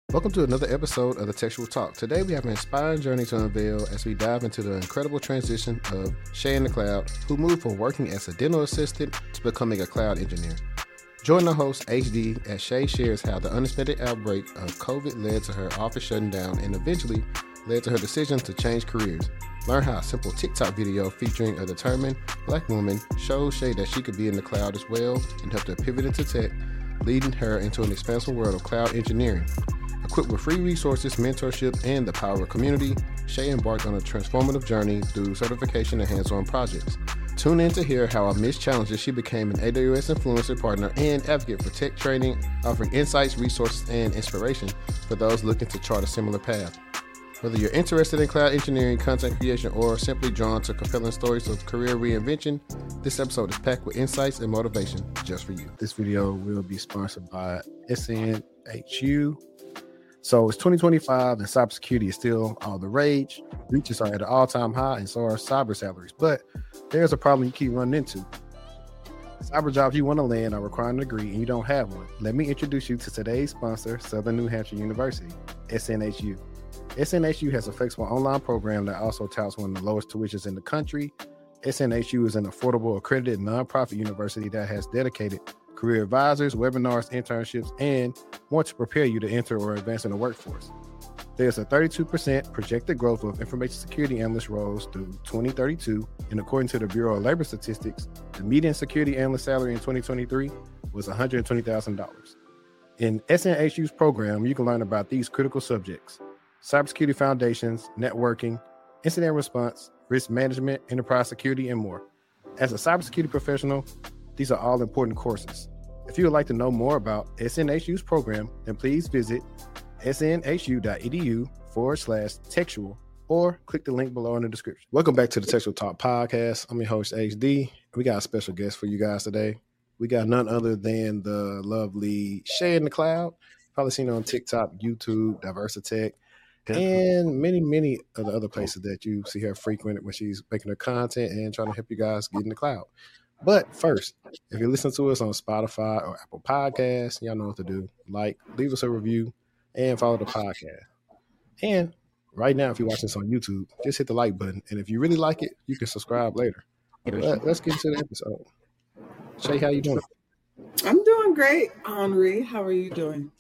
Welcome to another episode of the Textual Talk. Today we have an inspiring journey to unveil as we dive into the incredible transition of Shay in the cloud, who moved from working as a dental assistant to becoming a cloud engineer. Join the host HD as Shay shares how the unexpected outbreak of COVID led to her office shutting down and eventually led to her decision to change careers. Learn how a simple TikTok video featuring a determined Black woman shows Shay that she could be in the cloud as well and helped her pivot into tech, leading her into an expansive world of cloud engineering. Equipped with free resources, mentorship, and the power of community, Shay embarked on a transformative journey through certification and hands-on projects. Tune in to hear how amidst challenges she became an AWS influencer partner and advocate for tech training, offering insights, resources, and inspiration for those looking to chart a similar path. Whether you're interested in cloud engineering, content creation, or simply drawn to compelling stories of career reinvention, this episode is packed with insights and motivation just for you. This video will be sponsored by SNHU. So it's 2025 and cybersecurity is still all the rage. Breaches are at an all-time high and so are cyber salaries. But there's a problem you keep running into. Cyber jobs you want to land are requiring a degree and you don't have one. Let me introduce you to today's sponsor, Southern New Hampshire University, SNHU. SNHU has a flexible online program that also touts one of the lowest tuitions in the country. SNHU is an affordable, accredited nonprofit university that has dedicated career advisors, webinars, internships, and want to prepare you to enter or advance in the workforce. There's a 32% projected growth of information security analyst roles through 2032, and according to the Bureau of Labor Statistics, the median security analyst salary in 2023 was $120,000. In SNHU's program, you can learn about these critical subjects: cybersecurity foundations, networking, incident response, risk management, enterprise security, and more. As a cybersecurity professional, these are all important courses. If you would like to know more about SNHU's program, then please visit snhu.edu/textual or click the link below in the description. Welcome back to the Textual Talk podcast. I'm your host, HD. We got a special guest for you guys today. We got none other than the lovely Shay in the cloud. Probably seen her on TikTok, YouTube, Diversitech, and many of the other places that you see her frequent when she's making her content and trying to help you guys get in the cloud. But first, if you listen to us on Spotify or Apple Podcasts, y'all know what to do. Like, leave us a review, and follow the podcast. And right now, if you're watching this on YouTube, just hit the like button. And if you really like it, you can subscribe later. But let's get into the episode. Shay, how you doing? I'm doing great, Henri. How are you doing?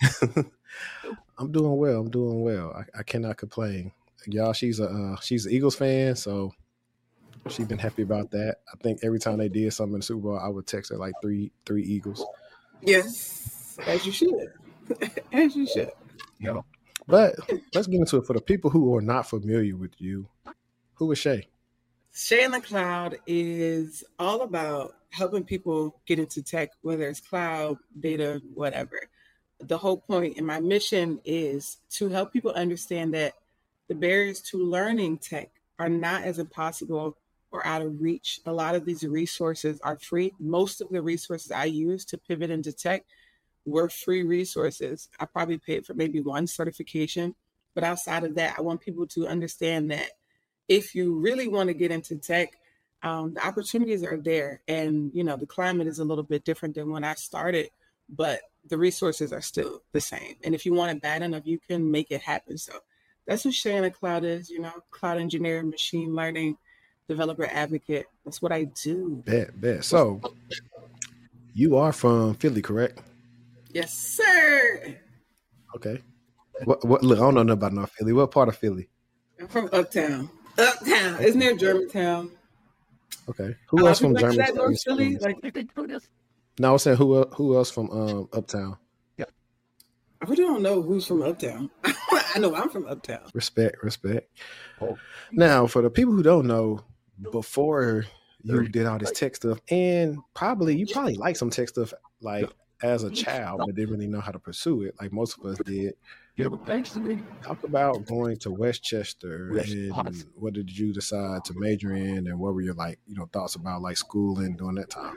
I'm doing well. I cannot complain. Y'all, she's an Eagles fan, so she's been happy about that. I think every time they did something in the Super Bowl, I would text her like three Eagles. Yes, as you should. As you should. Yeah. But let's get into it. For the people who are not familiar with you, who is Shay? Shay in the Cloud is all about helping people get into tech, whether it's cloud, data, whatever. The whole point and my mission is to help people understand that the barriers to learning tech are not as impossible or out of reach. A lot of these resources are free. Most of the resources I use to pivot into tech were free resources. I probably paid for maybe one certification, but outside of that, I want people to understand that if you really want to get into tech, the opportunities are there. And, you know, the climate is a little bit different than when I started, but the resources are still the same. And if you want it bad enough, you can make it happen. So that's what Shay in the Cloud is, you know, cloud engineer, machine learning, developer advocate. That's what I do. Bet. So you are from Philly, correct? Yes, sir. Okay. What? Look, I don't know nothing about North Philly. What part of Philly? I'm from Uptown. It's near Germantown. Okay. Who else from Germantown? Germantown? North Philly? No, I was saying who else from Uptown? Yeah. I really don't know who's from Uptown. I know I'm from Uptown. Respect. Oh. Now, for the people who don't know, before you did all this tech stuff, and you probably like some tech stuff like as a child, but didn't really know how to pursue it, like most of us did. Yeah, but thanks to me. Talk about going to Westchester and what did you decide to major in, and what were your thoughts about like schooling during that time?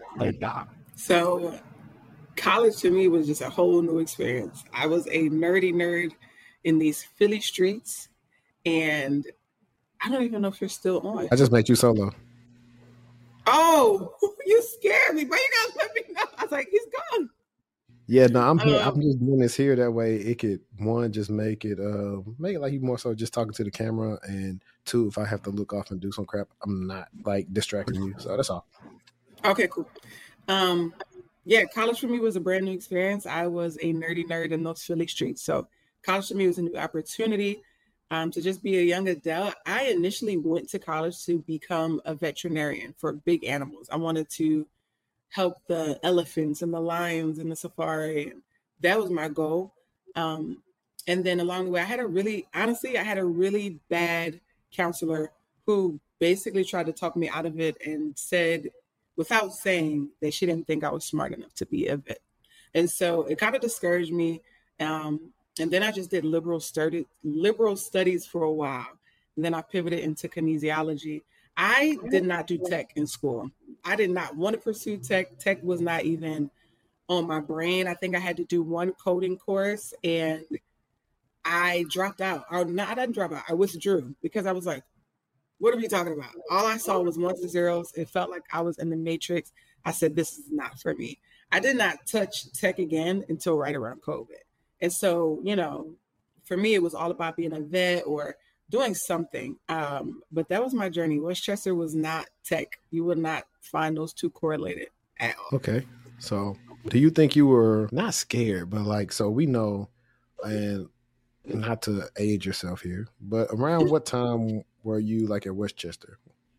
So college to me was just a whole new experience. I was a nerdy nerd in these Philly streets, and I don't even know if you're still on. I just made you solo. Oh, you scared me, but you guys let me know. I was like, he's gone. Yeah, no, I'm Um, just doing this here. That way, it could one just make it like you more so just talking to the camera, and two, if I have to look off and do some crap, I'm not like distracting you. So that's all. okay, cool. Um, yeah, college for me was a brand new experience. I was a nerdy nerd in those Philly streets. So college for me was a new opportunity to just be a young adult. I initially went to college to become a veterinarian for big animals. I wanted to help the elephants and the lions in the safari. And that was my goal. Um, and then along the way, honestly, I had a really bad counselor who basically tried to talk me out of it and said, without saying, that she didn't think I was smart enough to be a vet. And so it kind of discouraged me. And then I just did liberal studies for a while. And then I pivoted into kinesiology. I did not do tech in school. I did not want to pursue tech. Tech was not even on my brain. I think I had to do one coding course and I dropped out. Or not, I didn't drop out. I withdrew because I was like, what are we talking about? All I saw was ones and zeros. It felt like I was in the matrix. I said, this is not for me. I did not touch tech again until right around COVID. And so, for me, it was all about being a vet or doing something. But that was my journey. Westchester was not tech. You would not find those two correlated at all. Okay. So, do you think you were not scared, but like, so we know, and not to age yourself here, but around what time were you like at Westchester?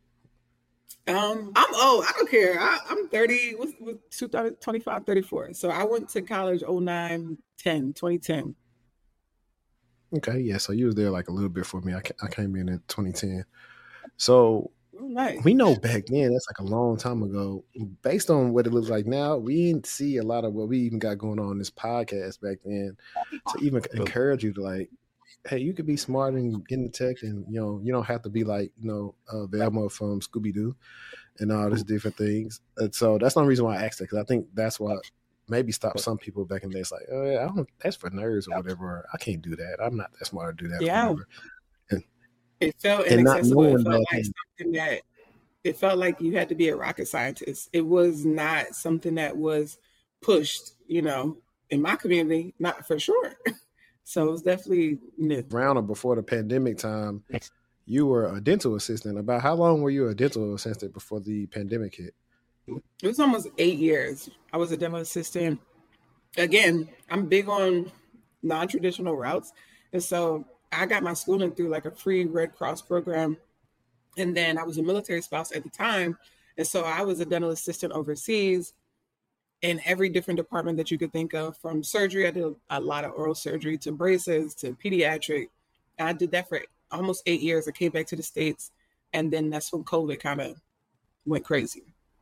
I'm old. I don't care. I'm 30, what's 2025, 34. So I went to college 09, 10, 2010. Okay, yeah. So you was there like a little bit for me. I came in 2010. So Oh, nice. we know back then that's like a long time ago. Based on what it looks like now, we didn't see a lot of what we even got going on in this podcast back then to even encourage you to like, hey, you could be smart and get into tech, and you don't have to be like Velma from Scooby Doo and all these different things. And so that's the only reason why I asked that, because I think that's what maybe stopped some people back in the day. It's like, oh yeah, I don't, that's for nerds or whatever. Or, I can't do that. I'm not that smart to do that or Yeah. whatever. And, It felt and not inaccessible. It knowing felt that, like something that it felt like you had to be a rocket scientist. It was not something that was pushed, in my community, not for sure. So it was definitely new. around or before the pandemic time, you were a dental assistant. About how long were you a dental assistant before the pandemic hit? It was almost 8 years. I was a demo assistant. Again, I'm big on non-traditional routes. And so I got my schooling through like a free Red Cross program. And then I was a military spouse at the time. And so I was a dental assistant overseas in every different department that you could think of, from surgery. I did a lot of oral surgery to braces to pediatric. And I did that for almost 8 years. I came back to the States. And then that's when COVID kind of went crazy.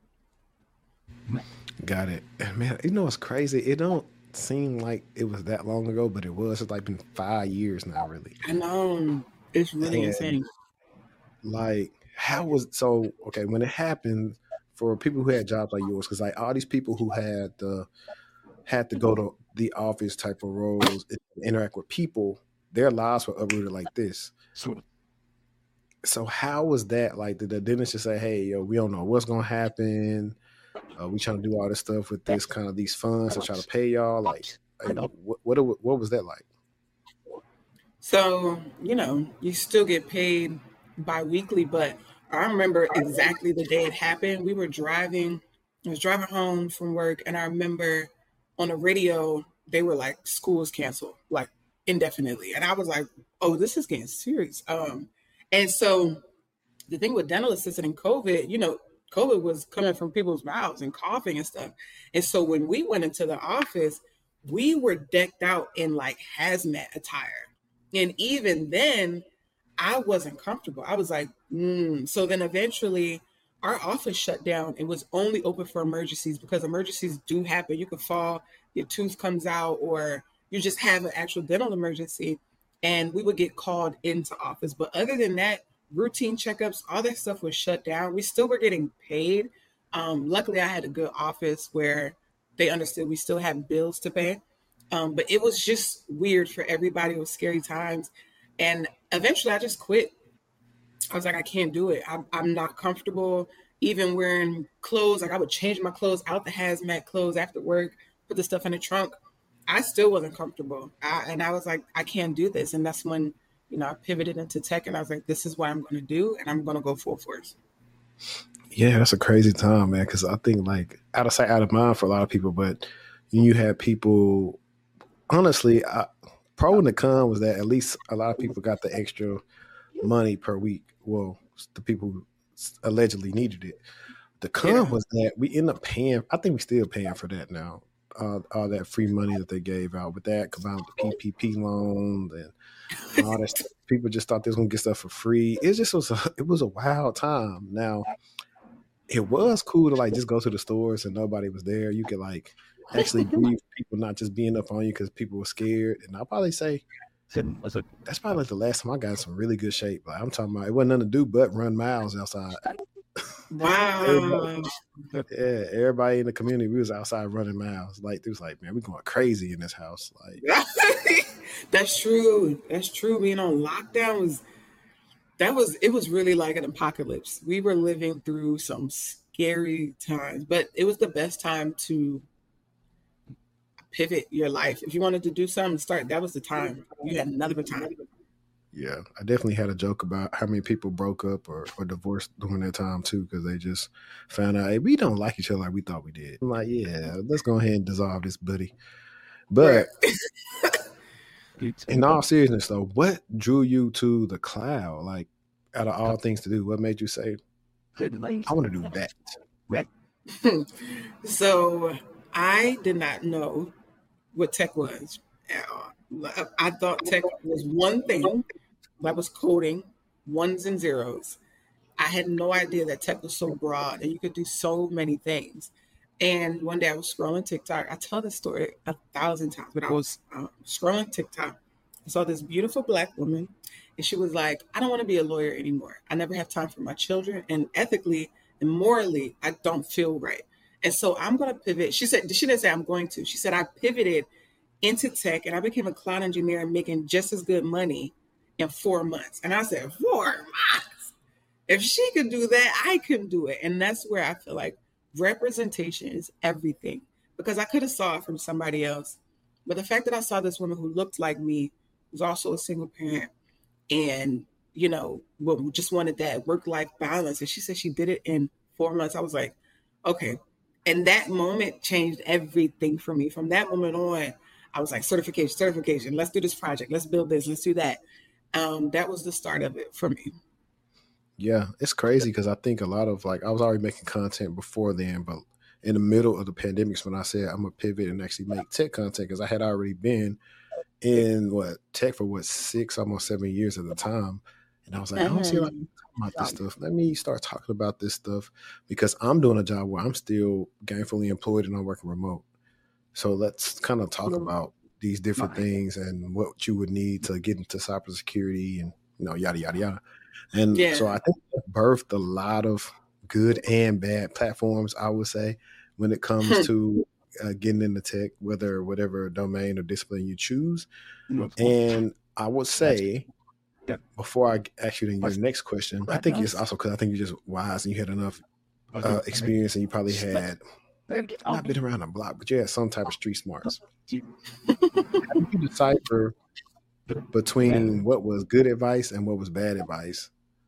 Got it. And man, it's crazy. It don't seem like it was that long ago, but it was. It's like been 5 years now, really. I know, it's really And insane. like, how was so? Okay, when it happened for people who had jobs like yours, because like all these people who had to go to the office type of roles and interact with people, their lives were uprooted like this. So how was that? Like, did the dentist just say, "Hey, yo, we don't know what's gonna happen. We trying to do all this stuff with this kind of these funds to try to pay y'all." Like what was that like? So, you still get paid bi-weekly, but I remember exactly the day it happened. I was driving home from work, and I remember on the radio, they were like, school is canceled, like indefinitely. And I was like, oh, this is getting serious. And so the thing with dental assistant and COVID, COVID was coming from people's mouths and coughing and stuff. And so when we went into the office, we were decked out in like hazmat attire. And even then, I wasn't comfortable. I was like, So then eventually, our office shut down. It was only open for emergencies because emergencies do happen. You could fall, your tooth comes out, or you just have an actual dental emergency. And we would get called into office. But other than that, routine checkups, all that stuff was shut down. We still were getting paid. Luckily, I had a good office where they understood we still had bills to pay. But it was just weird for everybody. It was scary times. And eventually I just quit. I was like, I can't do it. I'm not comfortable even wearing clothes. Like I would change my clothes out the hazmat clothes after work put the stuff in the trunk. I still wasn't comfortable. And I was like, I can't do this. And that's when, I pivoted into tech and I was like, this is what I'm going to do. And I'm going to go full force. Yeah, that's a crazy time, man. Because I think like out of sight, out of mind for a lot of people. But you had people, honestly, pro and the con was that at least a lot of people got the extra money per week. Well, the people who allegedly needed it. The con was that we end up paying. I think we still paying for that now. All that free money that they gave out with that combined with the PPP loans and all that stuff. People just thought they was gonna get stuff for free. It was a wild time. Now, it was cool to like just go to the stores and nobody was there. You could like actually breathe people not just being up on you because people were scared. And I'll probably say that's probably like the last time I got in some really good shape. Like I'm talking about, it wasn't nothing to do but run miles outside. Wow. Everybody in the community, we was outside running miles. Like it was like, man, we're going crazy in this house. Like That's true. That's true. Being on lockdown it was really like an apocalypse. We were living through some scary times, but it was the best time to pivot your life. If you wanted to do something, that was the time. You had another time. Yeah, I definitely had a joke about how many people broke up or divorced during that time too, because they just found out, hey, we don't like each other like we thought we did. I'm like, yeah, let's go ahead and dissolve this buddy. But in all seriousness though, what drew you to the cloud? Like out of all things to do, what made you say, I want to do that? So I did not know what tech was. I thought tech was one thing. That was coding, ones and zeros. I had no idea that tech was so broad and you could do so many things. And one day I was scrolling TikTok. I tell this story 1,000 times, but I was scrolling TikTok. I saw this beautiful Black woman and she was like, I don't want to be a lawyer anymore. I never have time for my children. And ethically and morally, I don't feel right. And so I'm going to pivot. She didn't say I'm going to. She said I pivoted into tech and I became a cloud engineer making just as good money in 4 months. And I said, 4 months? If she could do that, I can do it. And that's where I feel like representation is everything, because I could have saw it from somebody else. But the fact that I saw this woman who looked like me, was also a single parent and, just wanted that work-life balance. And she said she did it in 4 months. I was like, okay. And that moment changed everything for me. From that moment on, I was like, certification. Let's do this project. Let's build this. Let's do that. That was the start of it for me. Yeah, it's crazy because I think a lot of I was already making content before then, but in the middle of the pandemics when I said I'm going to pivot and actually make tech content, because I had already been in tech for 6, almost 7 years at the time. And I was like, I don't see a lot about this stuff. Let me start talking about this stuff because I'm doing a job where I'm still gainfully employed and I'm working remote. So let's kind of talk about these different things and what you would need to get into cybersecurity and, yada, yada, yada. And so I think that birthed a lot of good and bad platforms, I would say, when it comes to getting into tech, whatever domain or discipline you choose. And I would say, before I ask you your next question, I think it's also because I think you're just wise and you had enough experience and you probably had not been around the block, but you had some type of street smarts. How do you decipher between what was good advice and what was bad advice?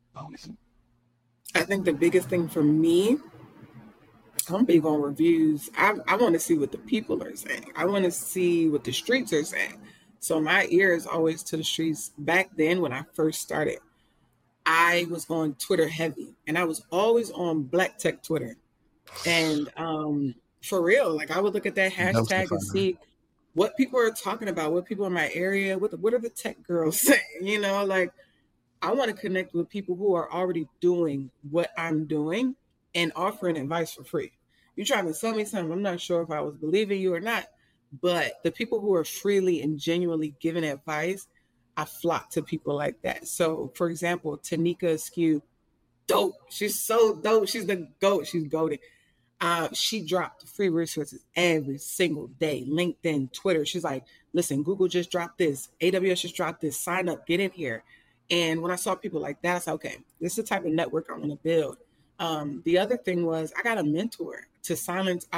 I think the biggest thing for me, I'm big on reviews. I want to see what the people are saying. I want to see what the streets are saying. So my ear is always to the streets. Back then, when I first started, I was on Twitter heavy, and I was always on Black Tech Twitter. And for real, I would look at that hashtag and see what people are talking about, what people in my area, what are the tech girls saying? I want to connect with people who are already doing what I'm doing and offering advice for free. You're trying to sell me something, I'm not sure if I was believing you or not, but the people who are freely and genuinely giving advice, I flock to people like that. So, for example, Tanika Askew, dope. She's so dope. She's the GOAT. She's goated. She dropped free resources every single day. LinkedIn, Twitter. She's like, listen, Google just dropped this. AWS just dropped this. Sign up, get in here. And when I saw people like that, I said, okay, this is the type of network I want to build. The other thing was I got a mentor to silence out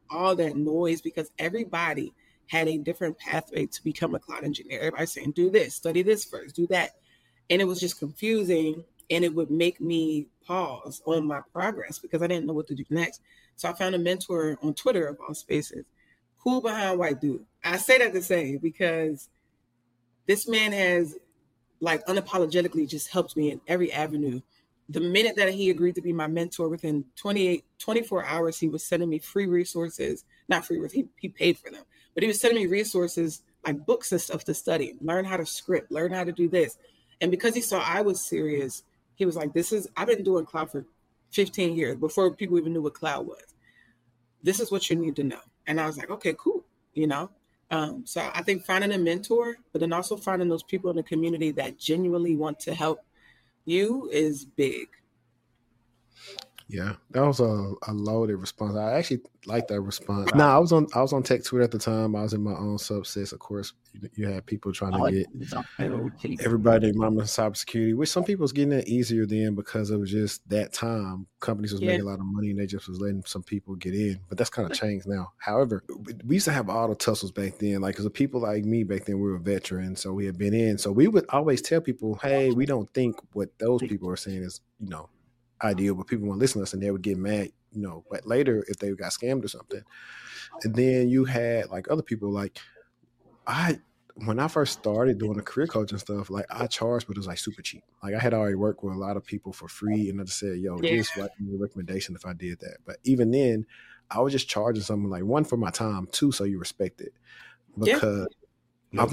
all that noise because everybody had a different pathway to become a cloud engineer. Everybody's saying, do this, study this first, do that. And it was just confusing, and it would make me pause on my progress because I didn't know what to do next. So I found a mentor on Twitter of all spaces, cool behind white dude. I say that to say because this man has like unapologetically just helped me in every avenue. The minute that he agreed to be my mentor, within 24 hours, he was sending me free resources, not free, he paid for them, but he was sending me resources like books and stuff to study, learn how to script, learn how to do this. And because he saw I was serious, he was like, I've been doing cloud for 15 years before people even knew what cloud was. This is what you need to know. And I was like, okay, cool. So I think finding a mentor, but then also finding those people in the community that genuinely want to help you is big. Yeah, that was a loaded response. I actually like that response. No, I was on Tech Twitter at the time. I was in my own subsets. Of course, you had people trying to get everybody mama cybersecurity, which some people was getting it easier then because it was just that time. Companies was making a lot of money and they just was letting some people get in. But that's kind of changed now. However, we used to have all the tussles back then. Like, because the people like me back then, we were veterans, so we had been in. So we would always tell people, hey, we don't think what those people are saying is, ideal, but people won't listen to us and they would get mad, but later if they got scammed or something. And then you had like other people, like when I first started doing the career coaching stuff, like I charged, but it was like super cheap. Like I had already worked with a lot of people for free and I just said, this was a recommendation if I did that. But even then I was just charging something like, one, for my time, two, so you respect it. Because I've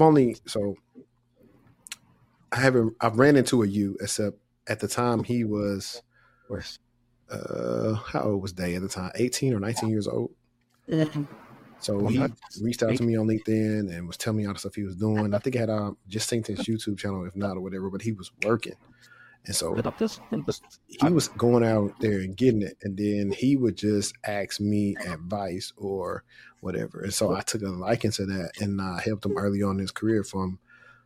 ran into a you, except at the time he was, how old was Day at the time? 18 or 19 years old. So he reached out to me on LinkedIn and was telling me all the stuff he was doing. I think I had just synced his YouTube channel, if not or whatever, but he was working. And so he was going out there and getting it. And then he would just ask me advice or whatever. And so I took a liking to that and I helped him early on in his career from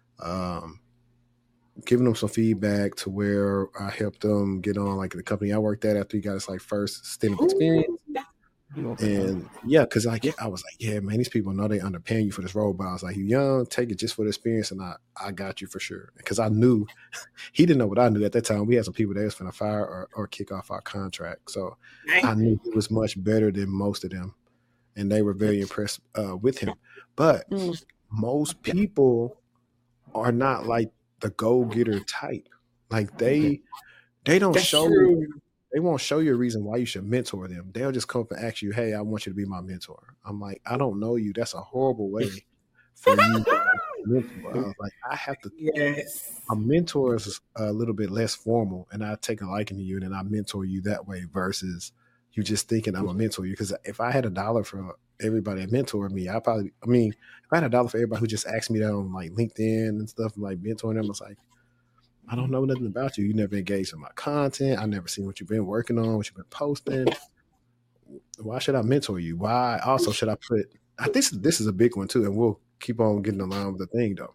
giving them some feedback to where I helped them get on like the company I worked at after he got his like first stint of experience. And because I was like, man, these people know they underpaying you for this role, but I was like, you young, take it just for the experience, and I got you for sure. Because I knew he didn't know what I knew at that time. We had some people that was finna fire or kick off our contract, so I knew he was much better than most of them, and they were very impressed with him. But most people are not like the go-getter type. Like they don't show you, they won't show you a reason why you should mentor them. They'll just come up and ask you, hey, I want you to be my mentor. I'm like, I don't know you. That's a horrible way for you to mentor. I was like, I have to. A mentor is a little bit less formal, and I take a liking to you, and then I mentor you that way versus you just thinking I'm a mentor you. Because if I had $1 for everybody that mentored me, if I had $1 for everybody who just asked me that on like LinkedIn and stuff, and like mentoring them, I was like, I don't know nothing about you. You never engaged in my content. I never seen what you've been working on, what you've been posting. Why should I mentor you? Why also should I put, I think this is a big one too, and we'll keep on getting along with the thing though.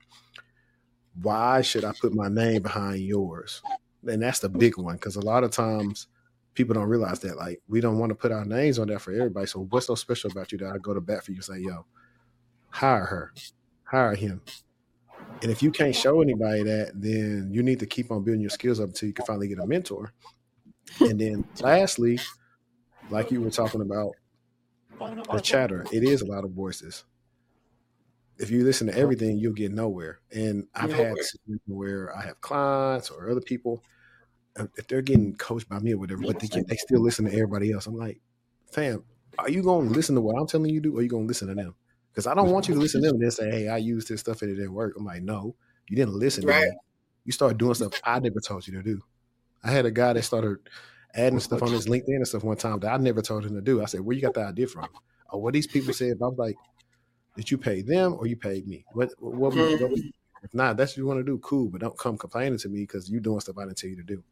Why should I put my name behind yours? And that's the big one, because a lot of times people don't realize that, like, we don't want to put our names on there for everybody. So what's so special about you that I go to bat for you and say, yo, hire her, hire him. And if you can't show anybody that, then you need to keep on building your skills up until you can finally get a mentor. And then lastly, like you were talking about, the chatter, it is a lot of voices. If you listen to everything, you'll get nowhere. And I've had situations where I have clients or other people, if they're getting coached by me or whatever, but they still listen to everybody else. I'm like, fam, are you going to listen to what I'm telling you to do, or are you going to listen to them? Because I don't want you to listen to them and then say, hey, I used this stuff and it didn't work. I'm like, no, you didn't listen to me. You started doing stuff I never told you to do. I had a guy that started adding stuff on his LinkedIn and stuff one time that I never told him to do. I said, where you got the idea from? Or what these people said. I was like, did you pay them or you paid me? What if not, that's what you want to do, cool, but don't come complaining to me because you're doing stuff I didn't tell you to do.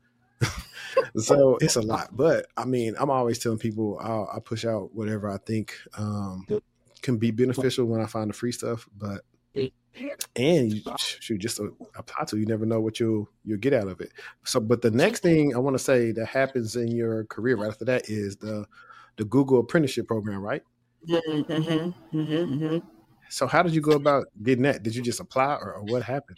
So it's a lot. But I mean, I'm always telling people I push out whatever I think can be beneficial when I find the free stuff. But and you just apply to, you never know what you'll get out of it. So, but the next thing I want to say that happens in your career right after that is the Google apprenticeship program, right? So how did you go about getting that? Did you just apply or what happened?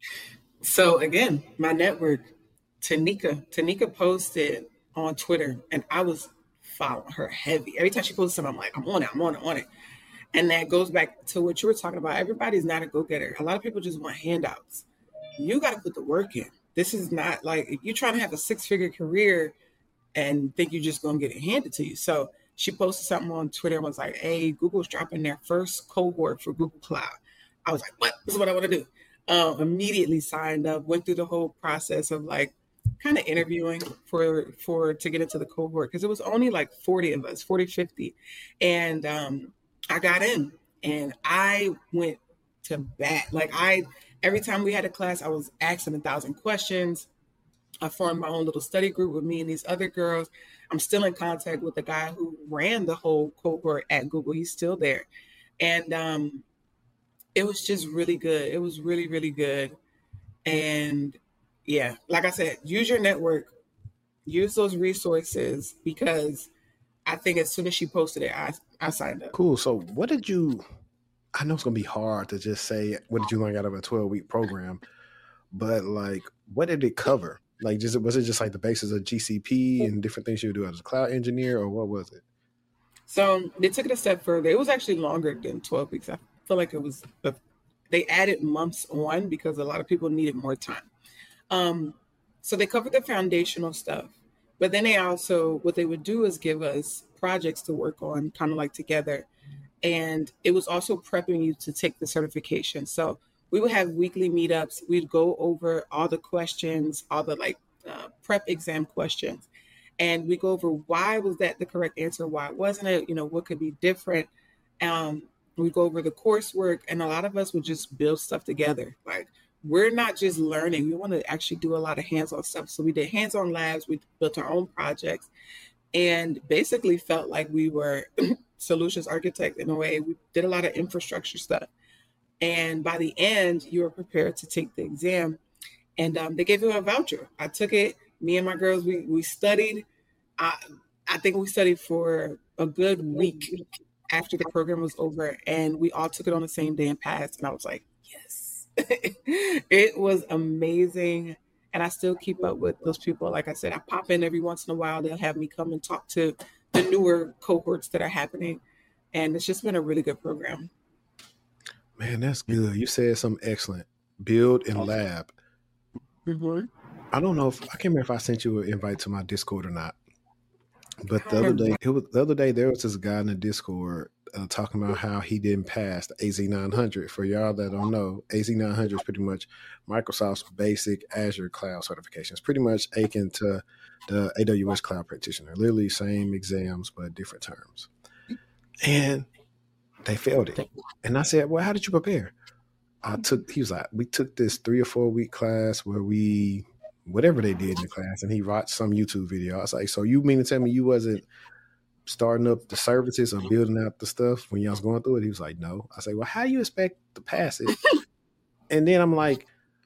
So again, my network, Tanika posted on Twitter, and I was following her heavy. Every time she posted something, I'm like, I'm on it, I'm on it, on it. And that goes back to what you were talking about. Everybody's not a go-getter. A lot of people just want handouts. You got to put the work in. This is not like if you're trying to have a six-figure career and think you're just going to get it handed to you. So she posted something on Twitter and was like, hey, Google's dropping their first cohort for Google Cloud. I was like, what? This is what I want to do. Immediately signed up, went through the whole process of like kind of interviewing for to get into the cohort because it was only like 40 of us, 40, 50. And I got in and I went to bat. Like every time we had a class, I was asking 1,000 questions. I formed my own little study group with me and these other girls. I'm still in contact with the guy who ran the whole cohort at Google. He's still there. And it was just really good. It was really, really good. And yeah, like I said, use your network, use those resources because I think as soon as she posted it, I signed up. Cool. So what did you, I know it's going to be hard to just say, what did you learn out of a 12-week program? But like, what did it cover? Like, was it just like the basis of GCP and different things you would do as a cloud engineer, or what was it? So they took it a step further. It was actually longer than 12 weeks. I feel like it was, they added months on because a lot of people needed more time. So they covered the foundational stuff, but then they also, what they would do is give us projects to work on, kind of like together. And it was also prepping you to take the certification. So we would have weekly meetups. We'd go over all the questions, all the like prep exam questions. And we go over why was that the correct answer? Why wasn't it? You know, what could be different? We go over the coursework, and a lot of us would just build stuff together. Like we're not just learning; we want to actually do a lot of hands-on stuff. So we did hands-on labs. We built our own projects, and basically felt like we were solutions architect in a way. We did a lot of infrastructure stuff, and by the end, you were prepared to take the exam. And they gave you a voucher. I took it. Me and my girls, we studied. I think we studied for a good week after the program was over, and we all took it on the same day and passed. And I was like, yes, it was amazing. And I still keep up with those people. Like I said, I pop in every once in a while. They'll have me come and talk to the newer cohorts that are happening, and it's just been a really good program. Man, that's good. You said something excellent. Build and lab. Mm-hmm. I don't know if I can't remember if I sent you an invite to my Discord or not. But the other day there was this guy in the Discord talking about how he didn't pass the AZ900. For y'all that don't know, AZ900 is pretty much Microsoft's basic Azure cloud certification. It's pretty much akin to the AWS Cloud Practitioner. Literally same exams but different terms. And they failed it. And I said, well, how did you prepare? He was like, we took this 3 or 4 week class where we, whatever they did in the class, and he watched some YouTube video. I was like, so you mean to tell me you wasn't starting up the services or building out the stuff when y'all was going through it? He was like, no. I say, well, how do you expect to pass it? And then I'm like,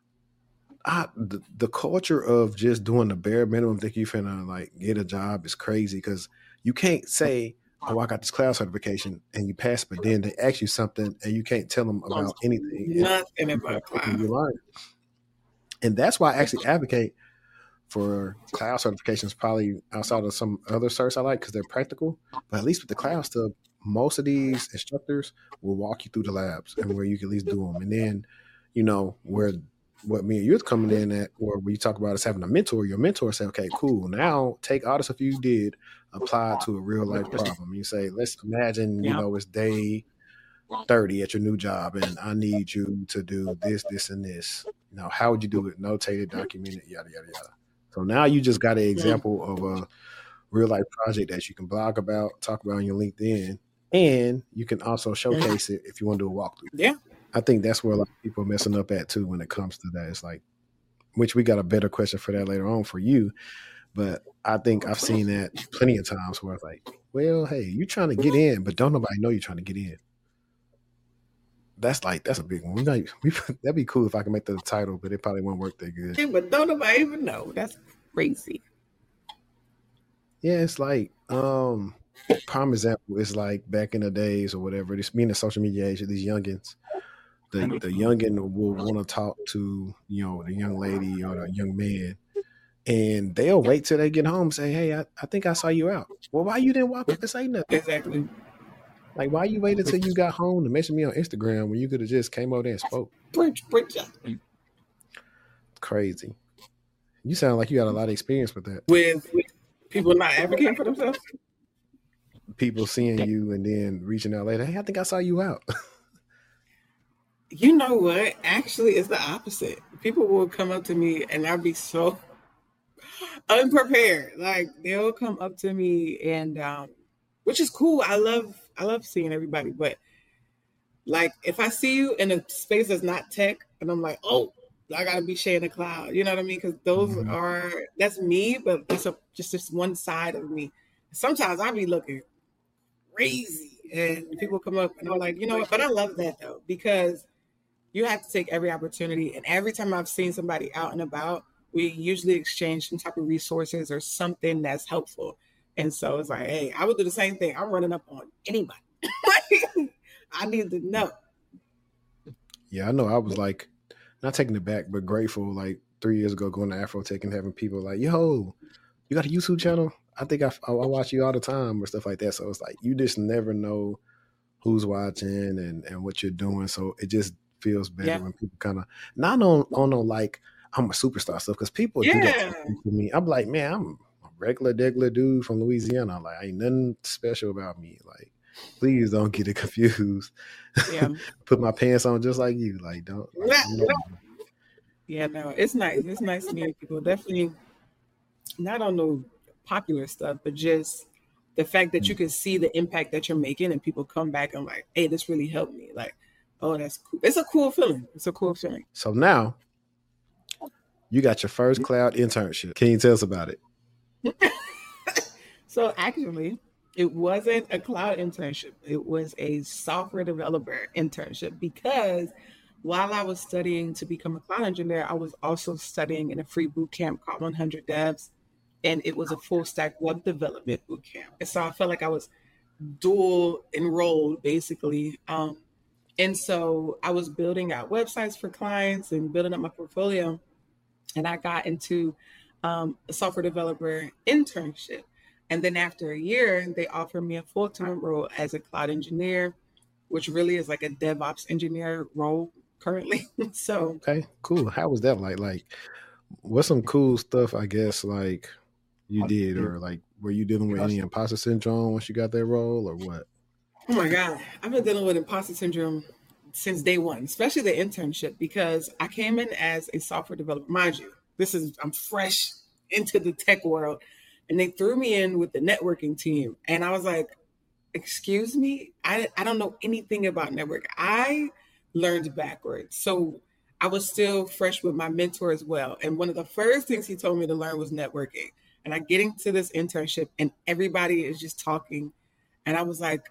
the culture of just doing the bare minimum, think you finna like get a job is crazy because you can't say, oh, I got this cloud certification and you pass, but then they ask you something and you can't tell them about anything. Nothing about cloud. And that's why I actually advocate for cloud certifications, probably outside of some other certs I like because they're practical. But at least with the cloud stuff, most of these instructors will walk you through the labs and where you can at least do them. And then, you know, what me and you're coming in at, or we talk about is having a mentor. Your mentor say, okay, cool. Now take all the stuff you did, apply it to a real life problem. You say, let's imagine, you know, it's day 30 at your new job and I need you to do this, this, and this. You know, how would you do it? Notate it, document it, yada, yada, yada. So now you just got an example of a real life project that you can blog about, talk about on your LinkedIn, and you can also showcase it if you want to do a walkthrough. Yeah. I think that's where a lot of people are messing up at too when it comes to that. It's like, which we got a better question for that later on for you. But I think I've seen that plenty of times where it's like, well, hey, you're trying to get in, but don't nobody know you're trying to get in. That's a big one. That'd be cool if I can make the title, but it probably won't work that good. Yeah, but don't nobody even know. That's crazy. Yeah, it's like, prime example is like back in the days or whatever. This being the social media age, these youngins, the youngin will want to talk to the young lady or the young man, and they'll wait till they get home and say, "Hey, I think I saw you out." Well, why you didn't walk up and say nothing? Exactly. Like, why you waited till you got home to mention me on Instagram when you could have just came over there and spoke? Crazy. You sound like you got a lot of experience with that. With people not advocating for themselves? People seeing you and then reaching out later, "Hey, I think I saw you out." You know what? Actually, it's the opposite. People will come up to me and I'll be so unprepared. Like, they'll come up to me and which is cool. I love seeing everybody, but like if I see you in a space that's not tech and I'm like, oh, I gotta be Shay in the cloud. You know what I mean? Because those that's me, but it's just this one side of me. Sometimes I be looking crazy and people come up and I'm like, you know what? But I love that though, because you have to take every opportunity. And every time I've seen somebody out and about, we usually exchange some type of resources or something that's helpful. And so it's like, hey, I would do the same thing. I'm running up on anybody. I need to know. Yeah, I know. I was like, not taking it back, but grateful. Like 3 years ago, going to Afrotech and having people like, "Yo, you got a YouTube channel? I think I watch you all the time," or stuff like that. So it's like you just never know who's watching and what you're doing. So it just feels better when people kind of not on like I'm a superstar stuff, because people do that to me. I'm like, man, I'm a regular dude from Louisiana. Like, ain't nothing special about me. Like, please don't get it confused. Yeah. Put my pants on just like you. Like, don't. Yeah, no, it's nice. It's nice to meet people. Definitely not on no popular stuff, but just the fact that you can see the impact that you're making and people come back and like, hey, this really helped me. Like, oh, that's cool. It's a cool feeling. It's a cool feeling. So now you got your first cloud internship. Can you tell us about it? So actually, it wasn't a cloud internship. It was a software developer internship, because while I was studying to become a cloud engineer, I was also studying in a free boot camp called 100 Devs. And it was a full stack web development boot camp. And so I felt like I was dual enrolled, basically. And so I was building out websites for clients and building up my portfolio. And I got into a software developer internship. And then after a year, they offered me a full-time role as a cloud engineer, which really is like a DevOps engineer role currently. So okay, cool. How was that like? Like, what's some cool stuff, I guess, like you did, or like were you dealing with any imposter syndrome once you got that role, or what? Oh my God, I've been dealing with imposter syndrome since day one, especially the internship, because I came in as a software developer. Mind you, I'm fresh into the tech world, and they threw me in with the networking team. And I was like, excuse me, I don't know anything about network. I learned backwards. So I was still fresh with my mentor as well. And one of the first things he told me to learn was networking. And I get into this internship and everybody is just talking. And I was like,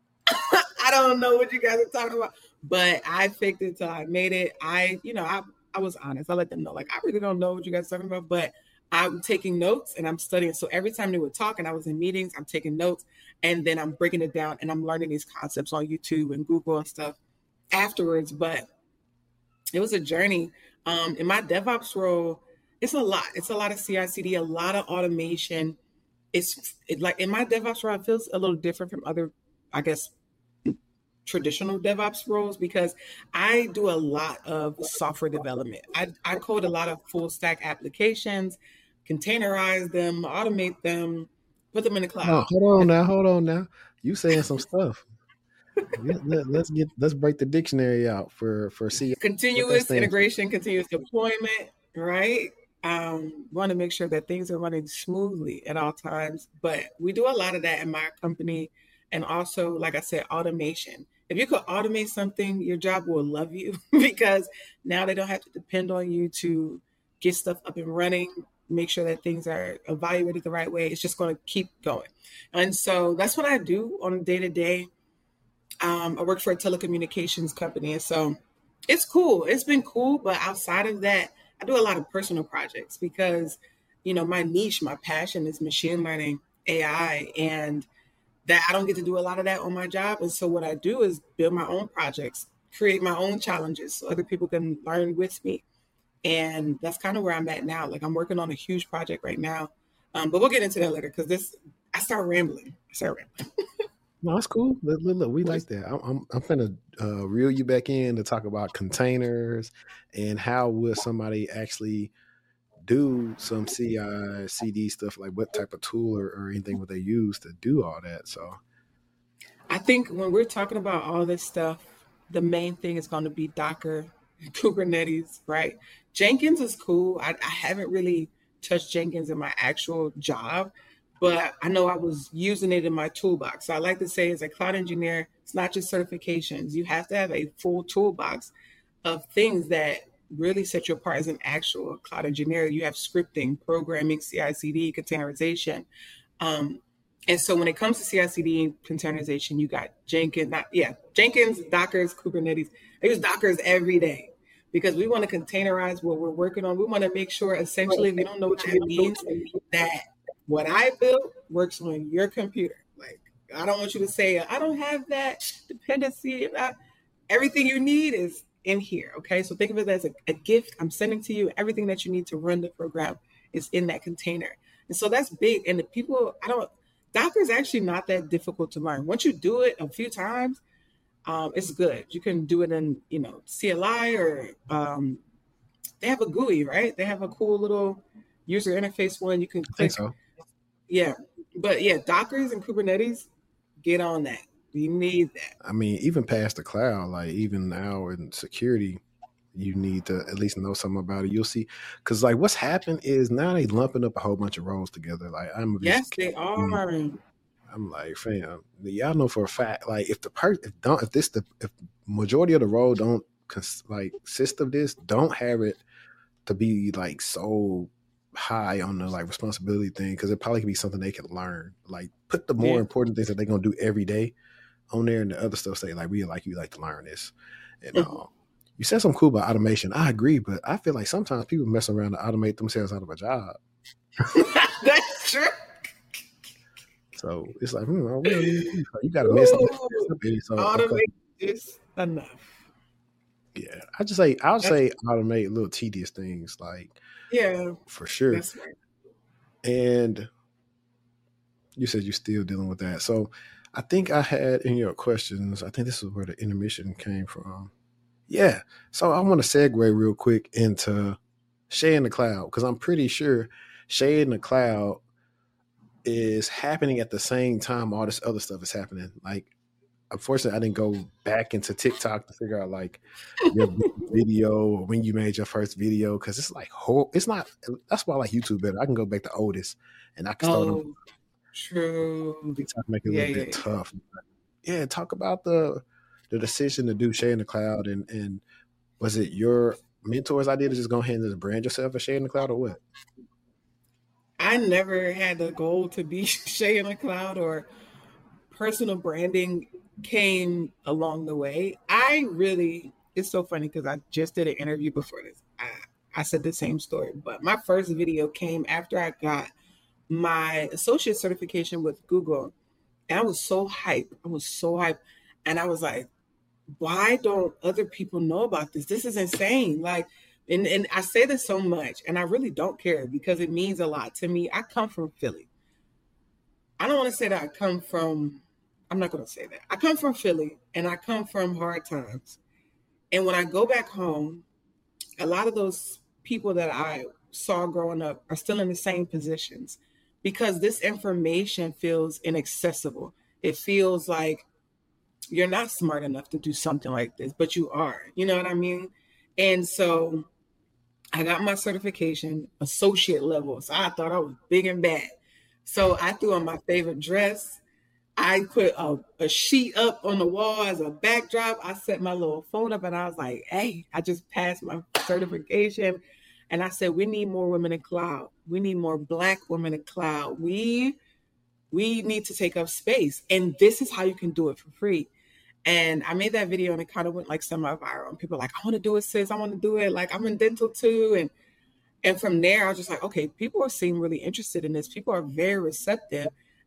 I don't know what you guys are talking about. But I faked it till I made it. I was honest. I let them know, like, I really don't know what you guys are talking about, but I'm taking notes and I'm studying. So every time they would talk and I was in meetings, I'm taking notes and then I'm breaking it down and I'm learning these concepts on YouTube and Google and stuff afterwards. But it was a journey. In my DevOps role, it's a lot. It's a lot of CI/CD, a lot of automation. It's like in my DevOps role, it feels a little different from other, I guess, traditional DevOps roles, because I do a lot of software development. I code a lot of full stack applications, containerize them, automate them, put them in the cloud. Oh, hold on now. You saying some stuff. Let's break the dictionary out for C. Continuous integration, continuous deployment, right? Want to make sure that things are running smoothly at all times. But we do a lot of that in my company. And also, like I said, automation. If you could automate something, your job will love you, because now they don't have to depend on you to get stuff up and running, make sure that things are evaluated the right way. It's just going to keep going. And so that's what I do on a day-to-day. I work for a telecommunications company. And so it's cool. It's been cool. But outside of that, I do a lot of personal projects because, my niche, my passion is machine learning, AI. And that I don't get to do a lot of that on my job. And so what I do is build my own projects, create my own challenges so other people can learn with me. And that's kind of where I'm at now. Like I'm working on a huge project right now. But we'll get into that later because I start rambling. No, that's cool. Look, we like that. I'm gonna reel you back in to talk about containers and how would somebody actually do some CI CD stuff, like what type of tool or anything would they use to do all that. So I think when we're talking about all this stuff, the main thing is going to be Docker, Kubernetes, right? Jenkins is cool. I haven't really touched Jenkins in my actual job, but I know I was using it in my toolbox. So I like to say as a cloud engineer, it's not just certifications. You have to have a full toolbox of things that really set you apart as an actual cloud engineer. You have scripting, programming, CI/CD, containerization. And so when it comes to CI/CD containerization, you got Jenkins, Dockers, Kubernetes. I use Dockers every day because we want to containerize what we're working on. We want to make sure, essentially, we don't know what it means, that what I built works on your computer. Like, I don't want you to say, I don't have that dependency. Everything you need is in here, okay? So think of it as a gift I'm sending to you. Everything that you need to run the program is in that container. And so that's big. And the people, Docker is actually not that difficult to learn. Once you do it a few times, it's good. You can do it in, CLI or they have a GUI, right? They have a cool little user interface one. You can click. I think so. Yeah. But yeah, Dockers and Kubernetes, get on that. You need that. I mean, even past the cloud, like even now in security, you need to at least know something about it. You'll see, because like what's happened is now they lumping up a whole bunch of roles together. Like they are. I'm like, fam, y'all know for a fact, like if majority of the role don't consist of this, don't have it to be like so high on the like responsibility thing, because it probably could be something they can learn. Like put the more important things that they're gonna do every day on there, and the other stuff say like, we like you like to learn this. And you said something cool about automation. I agree, but I feel like sometimes people mess around to automate themselves out of a job. That's true. So it's like, you got to mess this. So automate this enough. Yeah, I'll say automate little tedious things, like for sure. That's right. And you said you're still dealing with that. So I think I had in your questions, I think this is where the intermission came from. Yeah. So I want to segue real quick into Shay in the Cloud, because I'm pretty sure Shay in the Cloud is happening at the same time all this other stuff is happening. Like, unfortunately, I didn't go back into TikTok to figure out like your video or when you made your first video, because it's like it's not. That's why I like YouTube better. I can go back to Otis and I can start them. True. TikTok make it a little bit tough. Yeah, talk about the decision to do Shay in the Cloud, and was it your mentor's idea to just go ahead and just brand yourself as Shay in the Cloud, or what? I never had the goal to be Shay in the Cloud, or personal branding came along the way. It's so funny because I just did an interview before this. I said the same story, but my first video came after I got my associate certification with Google. And I was so hyped. And I was like, why don't other people know about this? This is insane. Like, and I say this so much, and I really don't care because it means a lot to me. I come from Philly. I don't want to say that I'm not going to say that. I come from Philly, and I come from hard times. And when I go back home, a lot of those people that I saw growing up are still in the same positions, because this information feels inaccessible. It feels like you're not smart enough to do something like this, but you are. You know what I mean? And so I got my certification, associate level. So I thought I was big and bad. So I threw on my favorite dress. I put a sheet up on the wall as a backdrop. I set my little phone up and I was like, hey, I just passed my certification. And I said, we need more women in cloud. We need more Black women in cloud. We need to take up space. And this is how you can do it for free. And I made that video and it kind of went like semi-viral. And people were like, I want to do it, sis. I want to do it. Like, I'm in dental too. And from there, I was just like, okay, people seem really interested in this. People are very receptive.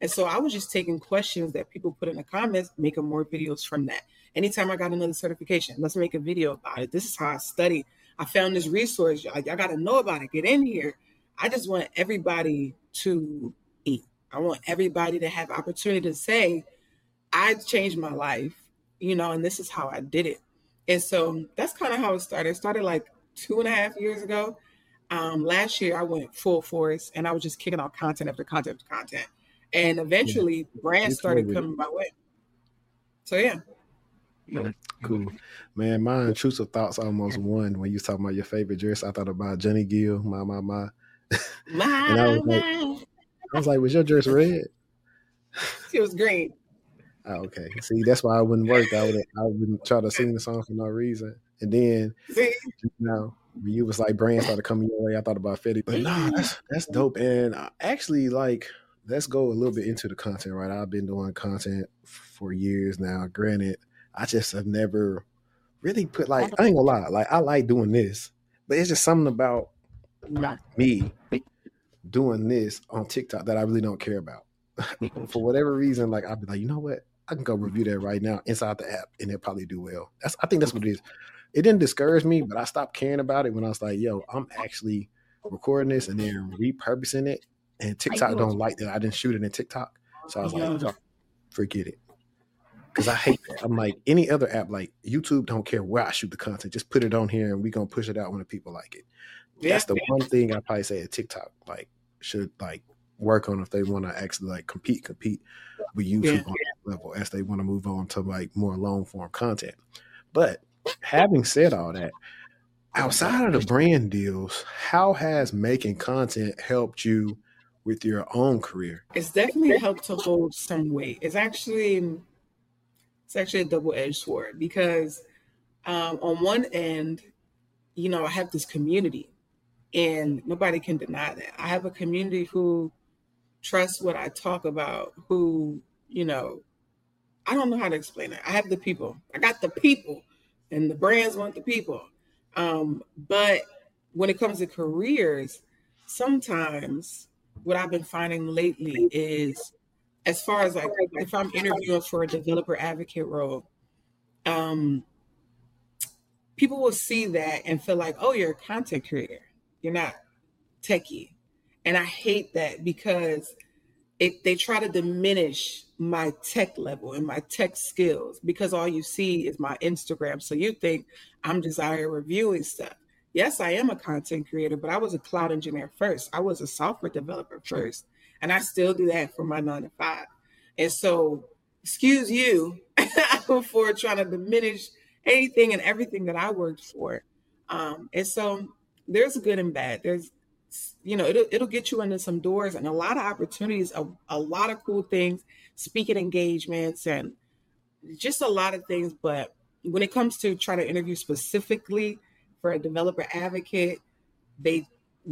And so I was just taking questions that people put in the comments, making more videos from that. Anytime I got another certification, let's make a video about it. This is how I study. I found this resource. Y'all got to know about it. Get in here. I just want everybody to eat. I want everybody to have opportunity to say, I changed my life, and this is how I did it. And so that's kind of how it started. It started like 2.5 years ago. Last year I went full force and I was just kicking out content after content after content. And eventually brands started coming my way. So yeah. Cool. Man, my intrusive thoughts almost won when you was talking about your favorite dress. I thought about Johnny Gill, my. And I was like, was your dress red? It was green. Oh, okay. See, that's why I wouldn't work. I wouldn't try to sing the song for no reason. And then, when you was like, brands started coming your way, I thought about Fetty. But nah, that's dope. And actually, like, let's go a little bit into the content, right? I've been doing content for years now. Granted, I just have never really put, like, I ain't gonna lie, like, I like doing this, but it's just something about me doing this on TikTok that I really don't care about. For whatever reason, like, I'll be like, you know what? I can go review that right now inside the app and it'll probably do well. I think that's what it is. It didn't discourage me, but I stopped caring about it when I was like, yo, I'm actually recording this and then repurposing it. And TikTok don't like that I didn't shoot it in TikTok. So I was like, oh, forget it. Because I hate that. I'm like, any other app, like YouTube don't care where I shoot the content. Just put it on here and we're going to push it out when the people like it. That's the one thing I probably say at TikTok, like, should, like, work on if they want to actually, like, compete with YouTube on that level as they want to move on to, like, more long form content. But having said all that, outside of the brand deals, how has making content helped you with your own career? It's definitely helped to hold some weight. It's actually a double-edged sword because on one end, I have this community and nobody can deny that. I have a community who trusts what I talk about, who, I don't know how to explain it. I have the people. I got the people and the brands want the people. But when it comes to careers, sometimes what I've been finding lately is, as far as like if I'm interviewing for a developer advocate role, people will see that and feel like, oh, you're a content creator. You're not techie. And I hate that because they try to diminish my tech level and my tech skills because all you see is my Instagram. So you think I'm just out here reviewing stuff. Yes, I am a content creator, but I was a cloud engineer first. I was a software developer first. And I still do that for my 9 to 5. And so, excuse you for trying to diminish anything and everything that I worked for. And so there's good and bad. There's, it'll get you into some doors and a lot of opportunities, a lot of cool things, speaking engagements and just a lot of things. But when it comes to try to interview specifically for a developer advocate, it's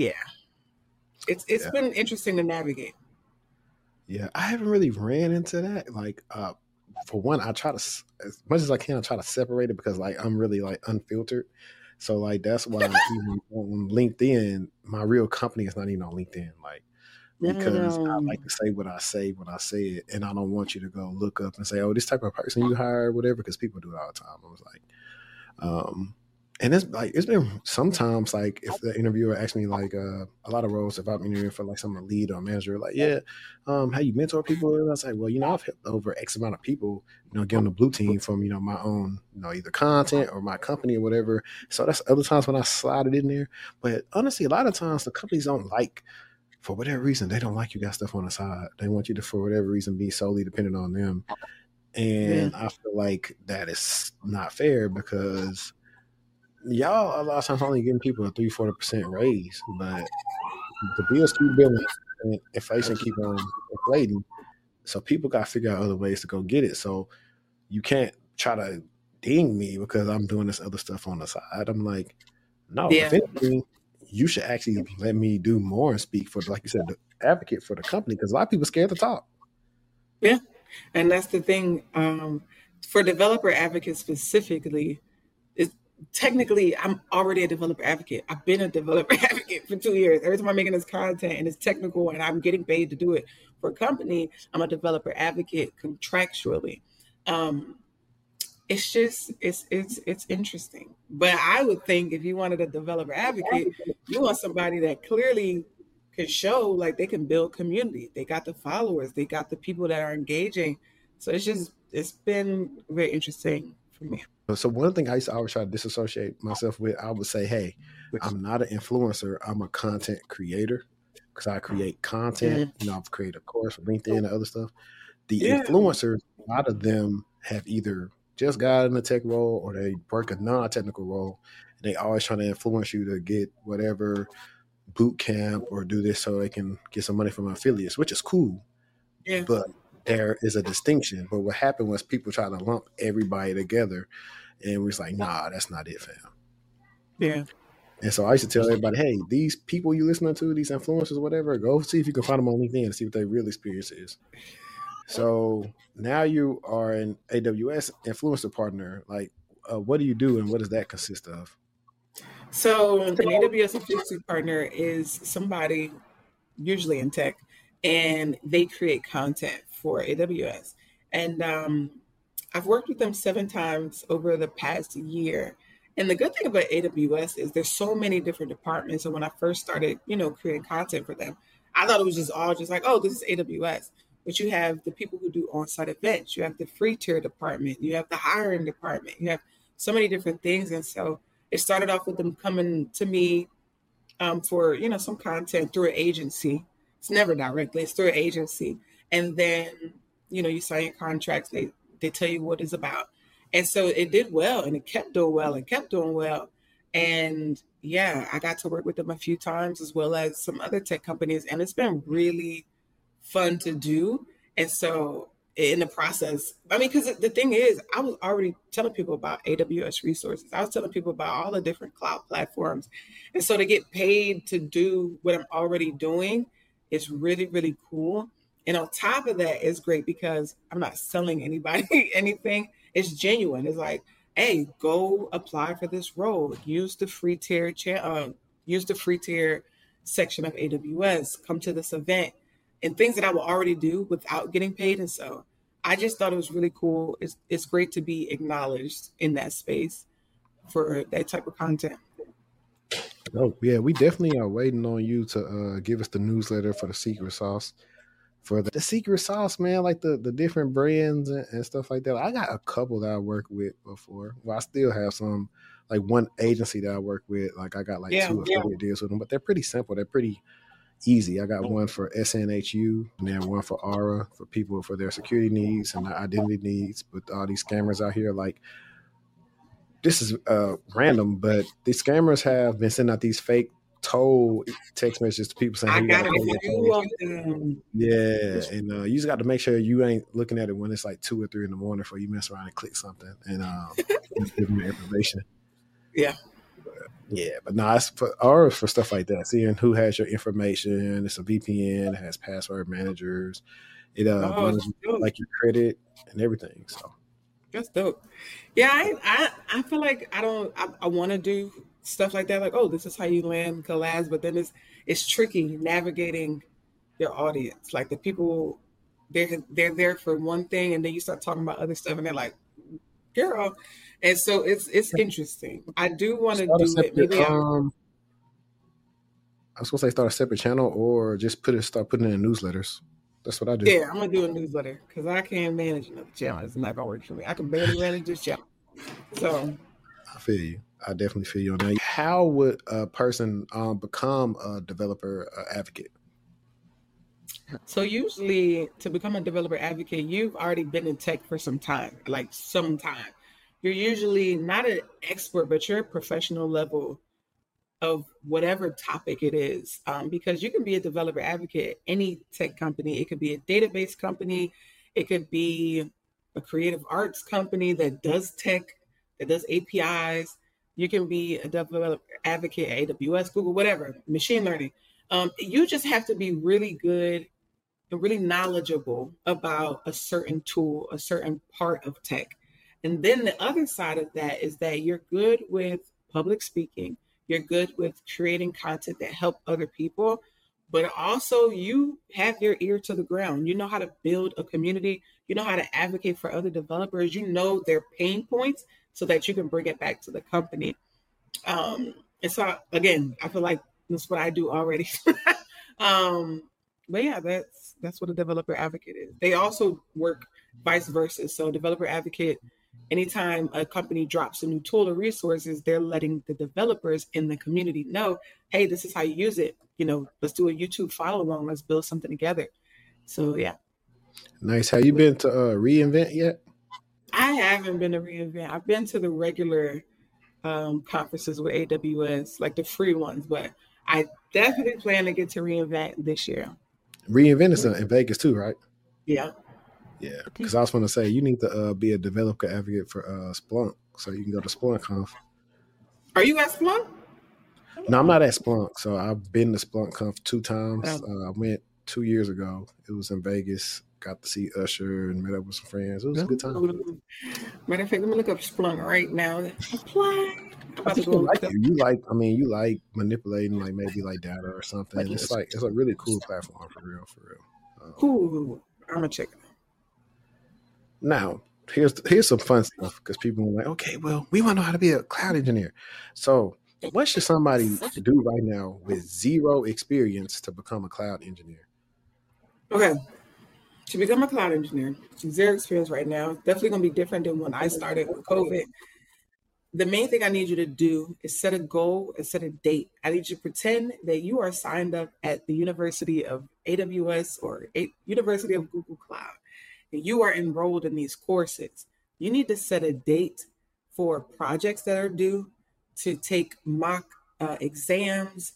been interesting to navigate. Yeah, I haven't really ran into that. Like, for one, I try to, as much as I can, I try to separate it because, like, I'm really, like, unfiltered. So, like, that's why even on LinkedIn, my real company is not even on LinkedIn. Like, because I like to say what I say when I say it, and I don't want you to go look up and say, oh, this type of person you hire or whatever, because people do it all the time. I was like, and it's been sometimes, like, if the interviewer asks me, like, a lot of roles, if I'm interviewing for, like, some lead or manager, like, how you mentor people? And I was like, well, I've helped over X amount of people, get on the blue team from, my own, either content or my company or whatever. So that's other times when I slide it in there. But honestly, a lot of times the companies don't like, for whatever reason, they don't like you got stuff on the side. They want you to, for whatever reason, be solely dependent on them. And I feel like that is not fair because y'all a lot of times only giving people a 3-4% raise, but the bills keep billing and inflation keep on inflating. So people got to figure out other ways to go get it. So you can't try to ding me because I'm doing this other stuff on the side. I'm like, no, if anything, you should actually let me do more and speak for, like you said, the advocate for the company, because a lot of people are scared to talk. Yeah. And that's the thing. For developer advocates specifically, technically I'm already a developer advocate. I've been a developer advocate for 2 years. Every time I'm making this content and it's technical and I'm getting paid to do it for a company, I'm a developer advocate contractually. Um, it's just it's interesting. But I would think if you wanted a developer advocate, you want somebody that clearly can show like they can build community. They got the followers, they got the people that are engaging. So it's been very interesting for me. So one thing I used to always try to disassociate myself with, I would say, hey, I'm not an influencer. I'm a content creator because I create content. Mm. You know, I've created a course for LinkedIn and other stuff. The Yeah. influencers, a lot of them have either just got in a tech role or they work a non-technical role. And they always trying to influence you to get whatever boot camp or do this so they can get some money from affiliates, which is cool. Yeah. But there is a distinction. But what happened was people try to lump everybody together, and we was like, nah, that's not it, fam. Yeah. And so I used to tell everybody, hey, these people you listening to, these influencers, whatever, go see if you can find them on LinkedIn and see what their real experience is. So now you are an AWS influencer partner. Like, what do you do, and what does that consist of? So an AWS influencer partner is somebody usually in tech, and they create content for AWS. And I've worked with them 7 times over the past year. And the good thing about AWS is there's so many different departments. And when I first started, creating content for them, I thought it was just all just like, oh, this is AWS. But you have the people who do on-site events, you have the free tier department, you have the hiring department, you have so many different things. And so it started off with them coming to me for some content through an agency. It's never directly; it's through an agency, and then you sign your contracts. They tell you what it's about, and so it did well, and it kept doing well, and kept doing well, and yeah, I got to work with them a few times as well as some other tech companies, and it's been really fun to do. And so in the process, I mean, because the thing is, I was already telling people about AWS resources. I was telling people about all the different cloud platforms. And so to get paid to do what I'm already doing is really, really cool. And on top of that, it's great because I'm not selling anybody anything. It's genuine. It's like, hey, go apply for this role. Use the free tier section of AWS. Come to this event, and things that I will already do without getting paid. And so I just thought it was really cool. It's great to be acknowledged in that space for that type of content. Oh, yeah, we definitely are waiting on you to give us the newsletter for the secret sauce. For the secret sauce, man, like the different brands and stuff like that. I got a couple that I worked with before. Well, I still have some, like one agency that I work with. Like I got like 2 affiliate deals with them, but they're pretty simple. They're pretty easy. I got one for SNHU and then one for Aura for people for their security needs and their identity needs. But all these scammers out here, like, this is random, but these scammers have been sending out these fake toll text messages to people saying, hey, I got it. Yeah, and you just got to make sure you ain't looking at it when it's like 2 or 3 in the morning before you mess around and click something and give them the information. Yeah. Yeah, but no, it's for stuff like that. Seeing who has your information. It's a VPN. It has password managers. It like your credit and everything. So that's dope. Yeah, I feel like I want to do stuff like that. Like, oh, this is how you land collabs, but then it's tricky navigating your audience. Like the people, they're there for one thing, and then you start talking about other stuff, and they're like, girl. And so it's interesting. I do want to do it. Maybe I was gonna say start a separate channel or just start putting it in newsletters. That's what I do. Yeah, I'm gonna do a newsletter because I can't manage another channel. It's not gonna work for me. I can barely manage this channel. So I feel you. I definitely feel you on that. How would a person become a developer advocate? So usually to become a developer advocate, you've already been in tech for some time, like some time. You're usually not an expert, but you're a professional level of whatever topic it is. Because you can be a developer advocate at any tech company. It could be a database company. It could be a creative arts company that does tech, that does APIs. You can be a developer advocate at AWS, Google, whatever, machine learning. You just have to be really good and really knowledgeable about a certain tool, a certain part of tech. And then the other side of that is that you're good with public speaking, you're good with creating content that help other people, but also you have your ear to the ground. You know how to build a community, you know how to advocate for other developers, you know their pain points so that you can bring it back to the company. And so again, I feel like that's what I do already. um, but yeah, that's what a developer advocate is. They also work vice versa. So developer advocate, anytime a company drops a new tool or resources, they're letting the developers in the community know, hey, this is how you use it. You know, let's do a YouTube follow along. Let's build something together. So yeah. Nice. Have you been to reInvent yet? I haven't been to reInvent. I've been to the regular conferences with AWS, like the free ones, but I definitely plan to get to reInvent this year. reInvent is in Vegas too, right? Yeah. Yeah, because I was going to say you need to be a developer advocate for Splunk, so you can go to SplunkConf. Are you at Splunk? No, I'm not at Splunk. So I've been to SplunkConf 2 times. I went 2 years ago. It was in Vegas. Got to see Usher and met up with some friends. It was a good time. Matter of fact, let me look up Splunk right now. Apply. I think you like it. You like manipulating like maybe like data or something. It's a really cool platform for real. Cool. I'm gonna check it out. Now, here's some fun stuff because people are like, okay, well, we want to know how to be a cloud engineer. So what should somebody do right now with zero experience to become a cloud engineer? Okay. To become a cloud engineer, zero experience right now, definitely going to be different than when I started with COVID. The main thing I need you to do is set a goal and set a date. I need you to pretend that you are signed up at the University of AWS or University of Google Cloud, and you are enrolled in these courses. You need to set a date for projects that are due, to take mock exams,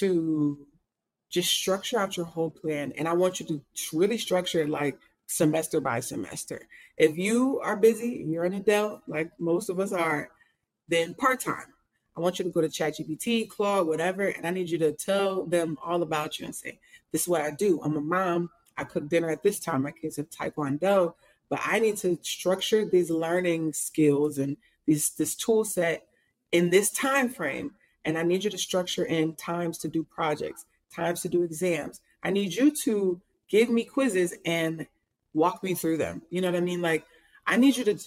to just structure out your whole plan. And I want you to really structure it like semester by semester. If you are busy, you're an adult, like most of us are, then part-time. I want you to go to ChatGPT, Claude, whatever, and I need you to tell them all about you and say, this is what I do. I'm a mom. I cook dinner at this time. My kids have Taekwondo, but I need to structure these learning skills and this tool set in this time frame. And I need you to structure in times to do projects, times to do exams. I need you to give me quizzes and walk me through them. You know what I mean? Like, I need you to,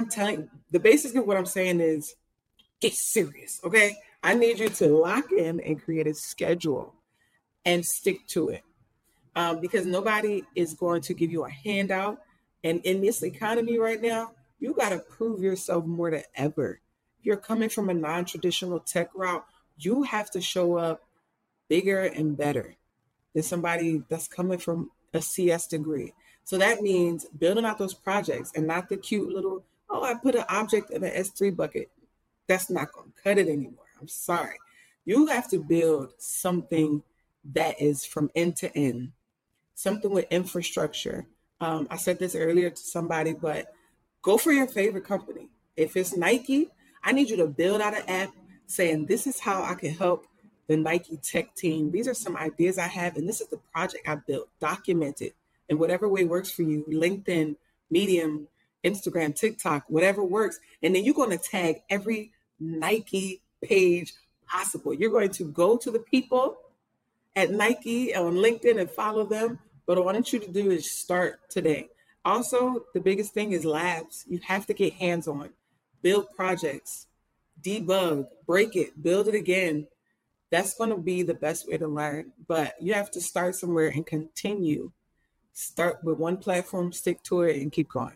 the basics of what I'm saying is get serious, okay? I need you to lock in and create a schedule and stick to it. Because nobody is going to give you a handout. And in this economy right now, you got to prove yourself more than ever. If you're coming from a non-traditional tech route, you have to show up bigger and better than somebody that's coming from a CS degree. So that means building out those projects and not the cute little, I put an object in an S3 bucket. That's not going to cut it anymore. I'm sorry. You have to build something that is from end to end, something with infrastructure. I said this earlier to somebody, but go for your favorite company. If it's Nike, I need you to build out an app saying, this is how I can help the Nike tech team. These are some ideas I have, and this is the project I built. Document it in whatever way works for you. LinkedIn, Medium, Instagram, TikTok, whatever works. And then you're going to tag every Nike page possible. You're going to go to the people at Nike on LinkedIn and follow them. But what I want you to do is start today. Also, the biggest thing is labs. You have to get hands-on, build projects, debug, break it, build it again. That's going to be the best way to learn. But you have to start somewhere and continue. Start with one platform, stick to it, and keep going.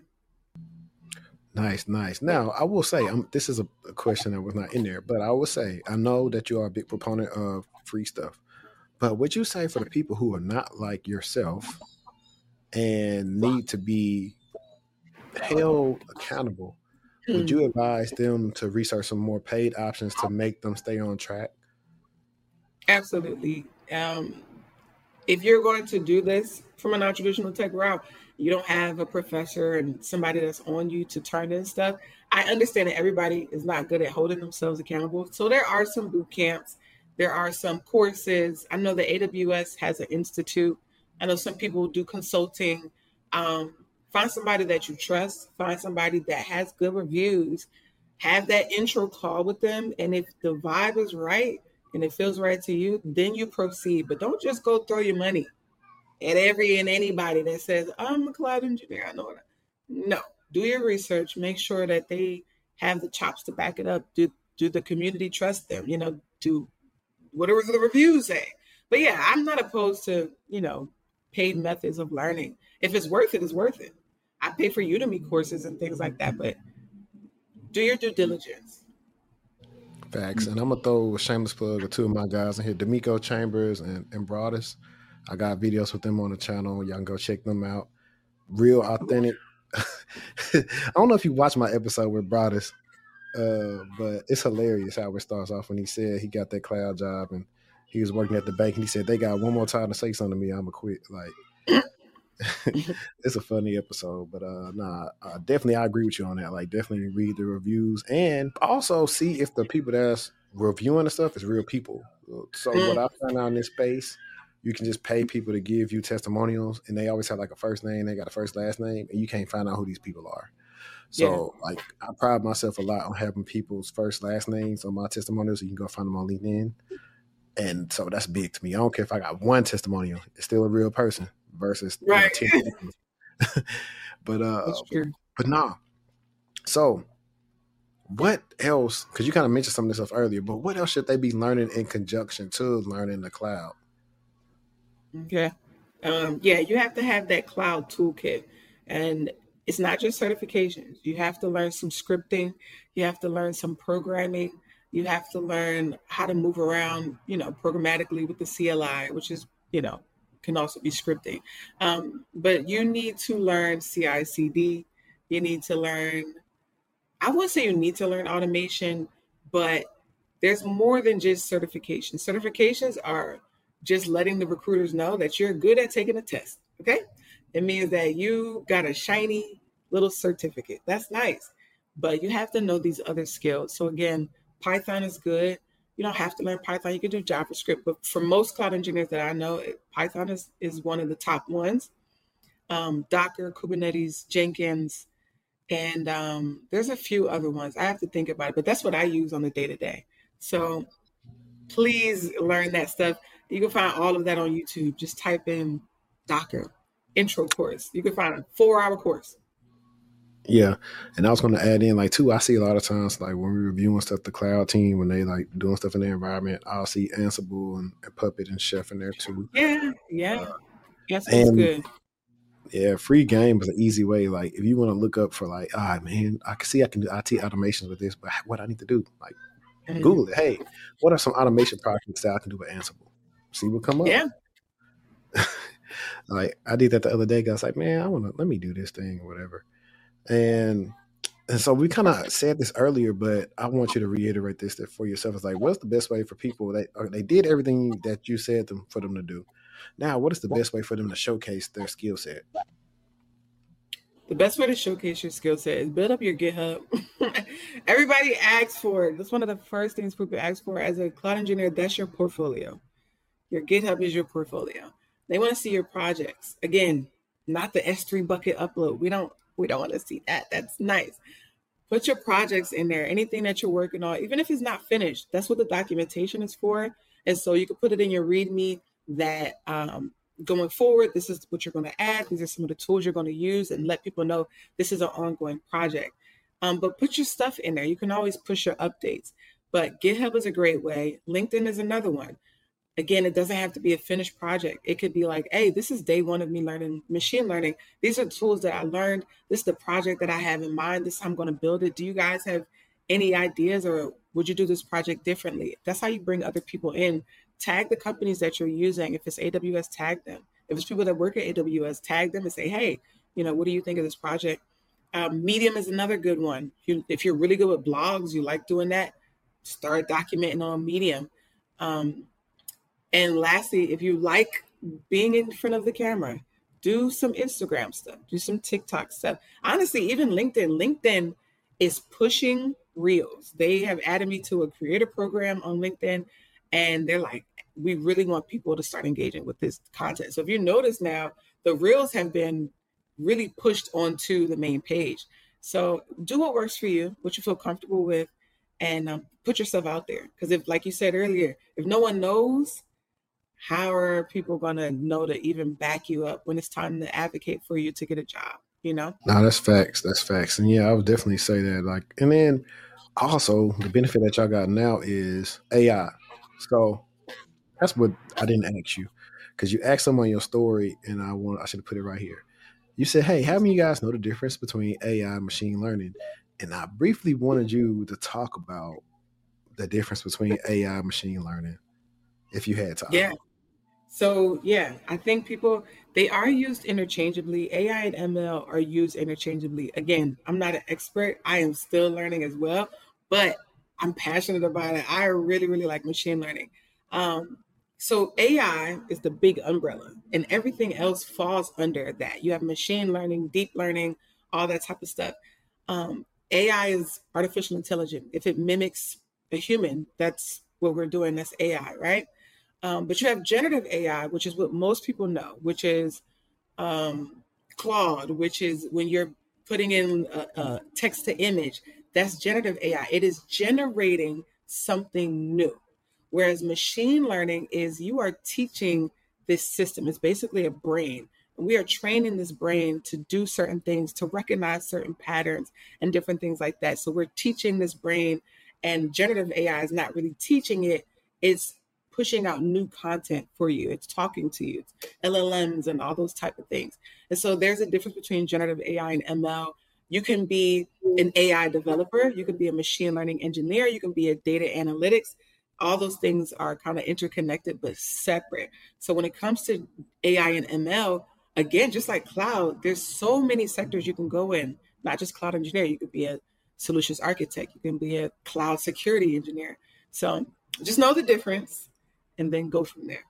Nice. Now, I will say, this is a question that was not in there, but I will say, I know that you are a big proponent of free stuff. But would you say for the people who are not like yourself and need to be held accountable, would you advise them to research some more paid options to make them stay on track? Absolutely. If you're going to do this from a non-traditional tech route, you don't have a professor and somebody that's on you to turn in stuff. I understand that everybody is not good at holding themselves accountable. So there are some boot camps. There are some courses. I know the AWS has an institute. I know some people do consulting. Find somebody that you trust, find somebody that has good reviews, have that intro call with them. And if the vibe is right and it feels right to you, then you proceed. But don't just go throw your money at every and anybody that says, I'm a cloud engineer. I know that. No, do your research, make sure that they have the chops to back it up. Do the community trust them? Do whatever the reviews say. But yeah, I'm not opposed to, paid methods of learning. If it's worth it, it's worth it. I pay for Udemy courses and things like that, but do your due diligence. Facts. And I'm going to throw a shameless plug of two of my guys in here, D'Amico Chambers and Broadus. I got videos with them on the channel. Y'all can go check them out. Real authentic. I don't know if you watched my episode with Broadus, but it's hilarious how it starts off when he said he got that cloud job and he was working at the bank and he said, they got one more time to say something to me, I'm going to quit. Like, it's a funny episode, but definitely I agree with you on that. Like, definitely read the reviews and also see if the people that's reviewing the stuff is real people. So what I found out in this space, you can just pay people to give you testimonials, and they always have like a first name, they got a first last name, and you can't find out who these people are. So like, I pride myself a lot on having people's first last names on my testimonials, so you can go find them on LinkedIn. And so that's big to me. I don't care if I got one testimonial, it's still a real person versus 10. But nah. So what else, because you kind of mentioned some of this stuff earlier, but what else should they be learning in conjunction to learning the cloud? Okay. You have to have that cloud toolkit. And it's not just certifications. You have to learn some scripting. You have to learn some programming. You have to learn how to move around, programmatically with the CLI, which is, can also be scripting. But you need to learn CI/CD. You need to learn, I wouldn't say you need to learn automation, but there's more than just certifications. Certifications are just letting the recruiters know that you're good at taking a test. Okay. It means that you got a shiny little certificate. That's nice. But you have to know these other skills. So again, Python is good. You don't have to learn Python. You can do JavaScript. But for most cloud engineers that I know, Python is one of the top ones. Docker, Kubernetes, Jenkins, and there's a few other ones. I have to think about it. But that's what I use on the day-to-day. So please learn that stuff. You can find all of that on YouTube. Just type in Docker intro course. You can find a 4-hour course. Yeah. And I was going to add in, like, too, I see a lot of times, like, when we're reviewing stuff, the cloud team, when they, like, doing stuff in their environment, I'll see Ansible and Puppet and Chef in there, too. Yeah. Yes, that's good. Yeah, free game is an easy way. Like, if you want to look up for, like, man, I can do IT automations with this, but what I need to do? Like, Google it. Hey, what are some automation projects that I can do with Ansible? See what come up. Yeah. Like, I did that the other day. I was like, man, let me do this thing or whatever. And so we kind of said this earlier, but I want you to reiterate this for yourself. It's like, what's the best way for people that they did everything that you said for them to do? Now, what is the best way for them to showcase their skill set? The best way to showcase your skill set is build up your GitHub. Everybody asks for it. That's one of the first things people ask for as a cloud engineer. That's your portfolio. Your GitHub is your portfolio. They want to see your projects. Again, not the S3 bucket upload. We don't want to see that. That's nice. Put your projects in there. Anything that you're working on, even if it's not finished, that's what the documentation is for. And so you can put it in your README that going forward, this is what you're going to add. These are some of the tools you're going to use, and let people know this is an ongoing project. But put your stuff in there. You can always push your updates. But GitHub is a great way. LinkedIn is another one. Again, it doesn't have to be a finished project. It could be like, hey, this is day one of me learning machine learning. These are tools that I learned. This is the project that I have in mind. This is how I'm going to build it. Do you guys have any ideas, or would you do this project differently? That's how you bring other people in. Tag the companies that you're using. If it's AWS, tag them. If it's people that work at AWS, tag them and say, hey, what do you think of this project? Medium is another good one. If you're really good with blogs, you like doing that, start documenting on Medium. And lastly, if you like being in front of the camera, do some Instagram stuff, do some TikTok stuff. Honestly, even LinkedIn is pushing Reels. They have added me to a creator program on LinkedIn, and they're like, we really want people to start engaging with this content. So if you notice now, the Reels have been really pushed onto the main page. So do what works for you, what you feel comfortable with, and put yourself out there. Because if, like you said earlier, if no one knows, how are people going to know to even back you up when it's time to advocate for you to get a job? You know? No, that's facts. That's facts. And yeah, I would definitely say that. Like, and then also the benefit that y'all got now is AI. So that's what I didn't ask you, because you asked someone your story, and I should have put it right here. You said, "Hey, how many of you guys know the difference between AI and machine learning?" And I briefly wanted you to talk about the difference between AI and machine learning, if you had time. Yeah. So yeah, I think people, they are used interchangeably. AI and ML are used interchangeably. Again, I'm not an expert. I am still learning as well, but I'm passionate about it. I really, really like machine learning. Um, so AI is the big umbrella, and everything else falls under that. You have machine learning, deep learning, all that type of stuff. AI is artificial intelligence. If it mimics a human, that's what we're doing. That's AI, right? But you have generative AI, which is what most people know, which is Claude, which is when you're putting in a text to image. That's generative AI. It is generating something new. Whereas machine learning is you are teaching this system. It's basically a brain. And we are training this brain to do certain things, to recognize certain patterns and different things like that. So we're teaching this brain, and generative AI is not really teaching it. It's pushing out new content for you. It's talking to you. It's LLMs and all those type of things. And so there's a difference between generative AI and ML. You can be an AI developer, you can be a machine learning engineer, you can be a data analytics. All those things are kind of interconnected but separate. So when it comes to AI and ML, again, just like cloud, there's so many sectors you can go in, not just cloud engineer. You could be a solutions architect, you can be a cloud security engineer. So just know the difference and then go from there.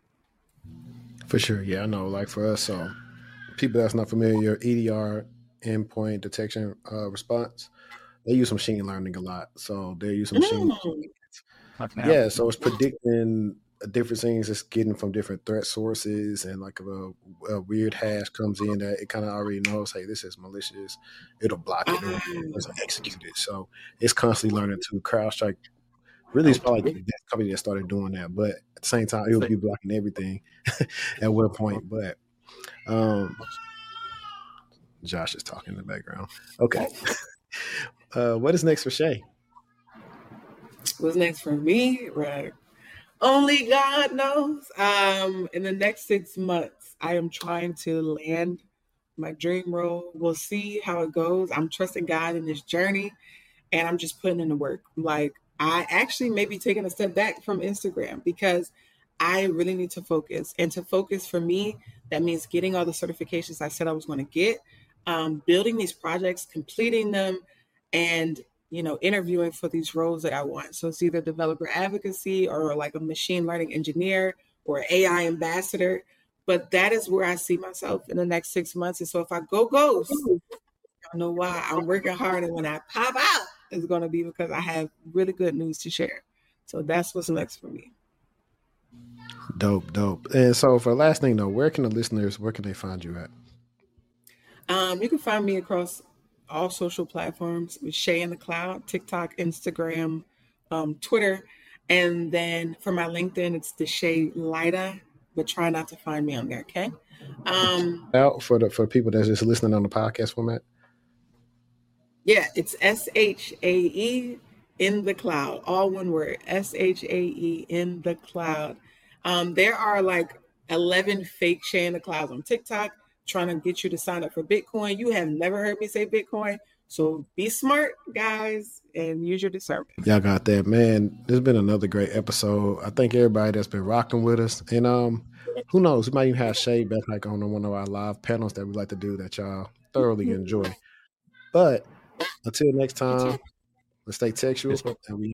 For sure. Yeah, I know. Like for us, so people that's not familiar, EDR, endpoint detection response, they use machine learning a lot. So they use machine. Mm. Yeah, so it's predicting different things it's getting from different threat sources, and like a weird hash comes in that it kind of already knows, hey, this is malicious. It'll block it or doesn't execute it. So it's constantly learning to CrowdStrike. Really, it's probably like the best company that started doing that, but at the same time, it would be blocking everything at one point. But Josh is talking in the background. Okay. What is next for Shay? What's next for me? Right. Only God knows. In the next 6 months, I am trying to land my dream role. We'll see how it goes. I'm trusting God in this journey, and I'm just putting in the work. Like, I actually may be taking a step back from Instagram because I really need to focus. And to focus for me, that means getting all the certifications I said I was going to get, building these projects, completing them, and interviewing for these roles that I want. So it's either developer advocacy or like a machine learning engineer or AI ambassador. But that is where I see myself in the next 6 months. And so if I go ghost, I know why. I'm working hard, and when I pop out, it's going to be because I have really good news to share. So that's what's next for me. Dope, dope. And so for the last thing though, where can the listeners, where can they find you at? You can find me across all social platforms with Shay in the Cloud, TikTok, Instagram, Twitter. And then for my LinkedIn, it's the Shay Lida, but try not to find me on there, okay? Out for people that's just listening on the podcast format. Yeah, it's SHAE in the cloud, all one word, SHAE in the cloud. There are like 11 fake Shay in the clouds on TikTok trying to get you to sign up for Bitcoin. You have never heard me say Bitcoin. So be smart, guys, and use your discernment. Y'all got that, man. This has been another great episode. I thank everybody that's been rocking with us. And who knows, we might even have Shay back like on one of our live panels that we like to do that y'all thoroughly enjoy. But until next time, let's stay textual and we